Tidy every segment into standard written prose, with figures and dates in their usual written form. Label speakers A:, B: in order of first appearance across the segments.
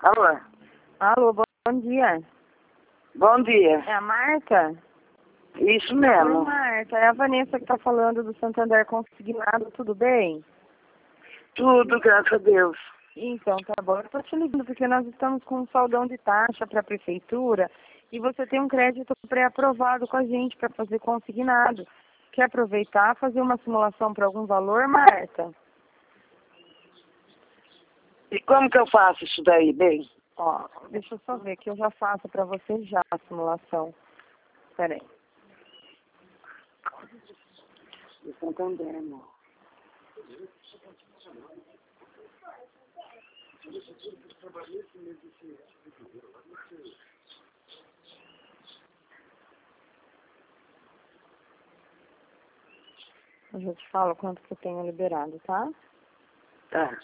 A: Alô?
B: Alô, bom dia.
A: Bom dia.
B: É a Marta?
A: Isso
B: Oi,
A: mesmo.
B: Marta. É a Vanessa que tá falando do Santander Consignado, tudo bem?
A: Tudo, graças a Deus.
B: Então, tá bom. Eu tô te ligando porque nós estamos com um saldão de taxa para a prefeitura e você tem um crédito pré-aprovado com a gente para fazer consignado. Quer aproveitar, fazer uma simulação para algum valor, Marta?
A: E como que eu faço isso daí, bem?
B: Ó, deixa eu só ver que eu já faço para você já a simulação. Peraí.
A: Do Santander, amor.
B: Eu já te falo quanto que eu tenho liberado, tá?
A: Tá.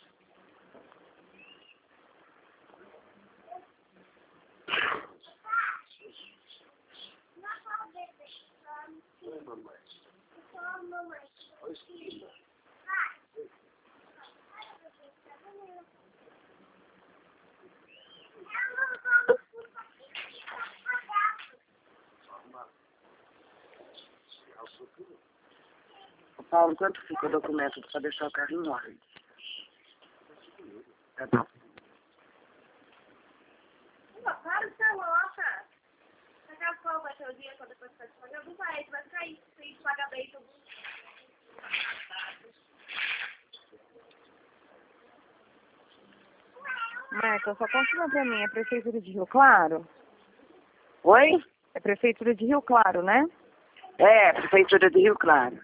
A: Paulo, quanto fica o documento para deixar o carro em ordem? Tá bom.
C: Para de ser louca. Daqui a pouco vai ter o dia quando depois você pagar. Não vai ficar isso, sem pagamento.
B: Marta, só confirma pra mim, é Prefeitura de Rio Claro?
A: Oi?
B: É Prefeitura de Rio Claro, né?
A: É, Prefeitura de Rio Claro.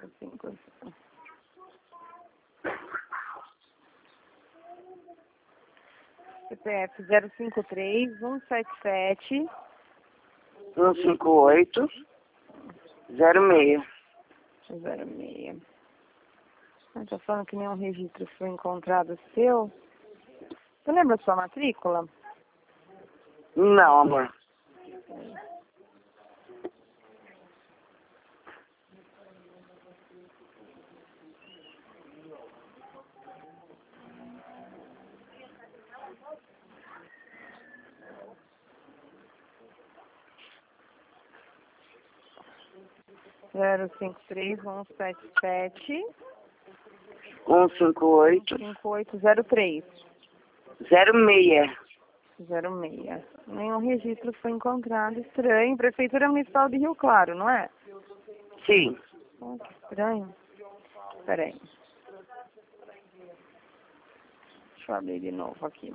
B: CPF 053-177.
A: 158 06.
B: 06. Tá falando que nenhum registro foi encontrado seu. Você lembra a sua matrícula?
A: Não, amor.
B: Zero cinco três um sete sete
A: 158
B: 5803.
A: 06.
B: 06. Nenhum registro foi encontrado. Estranho. Prefeitura Municipal de Rio Claro, não é?
A: Sim.
B: Oh, que estranho. Peraí. Deixa eu abrir de novo aqui.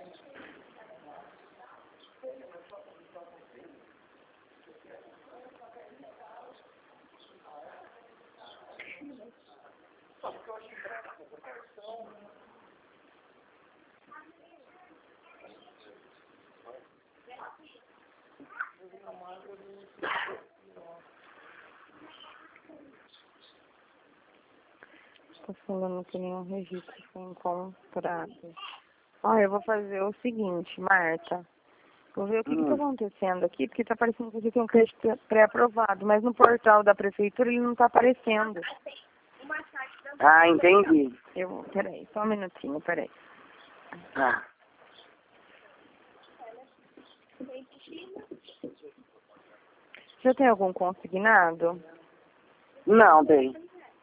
B: Estou falando que nenhum registro foi encontrado. Ó, eu vou fazer o seguinte, Marta. Vou ver o que está acontecendo aqui, porque está aparecendo que você tem um crédito pré-aprovado, mas no portal da prefeitura ele não está aparecendo.
A: Ah, entendi.
B: Peraí, só um minutinho, peraí.
A: Tá.
B: Já tem algum consignado?
A: Não, bem.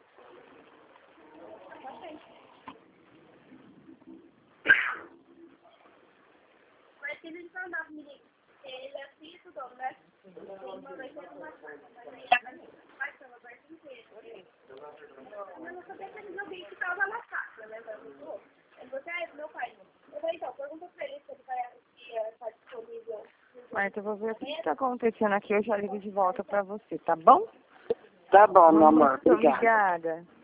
C: Mas ele não andava, menino. Ele é filho do dono, né? Uma vez ele não vai ser uma parte inteira. Eu não sabia que ele não veio que estava na casa, né? Você é meu pai. Eu falei, então, pergunta pra ele se ele vai estar disponível.
B: Marta, eu vou ver o que está acontecendo aqui, eu já ligo de volta para você, tá bom?
A: Tá bom, meu amor.
B: Muito
A: Obrigada.
B: obrigada.